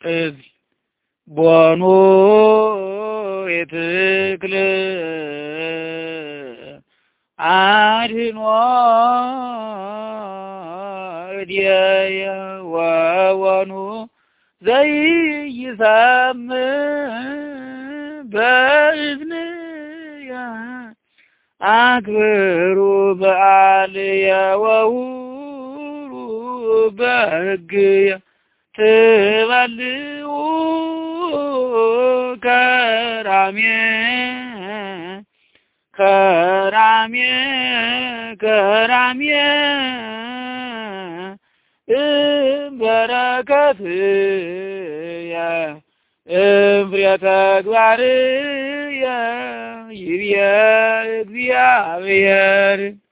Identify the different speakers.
Speaker 1: ቦኑ የትክል አድኖ እድየ ወወኑ ዘይሰም በእዝንየ አክብሩ በዓልየ ወውሩ በሕግየ ትበልዑ ከራሜ በረከትየ እምፍሬ ተግባርየ ይብየ እግዚአብሔር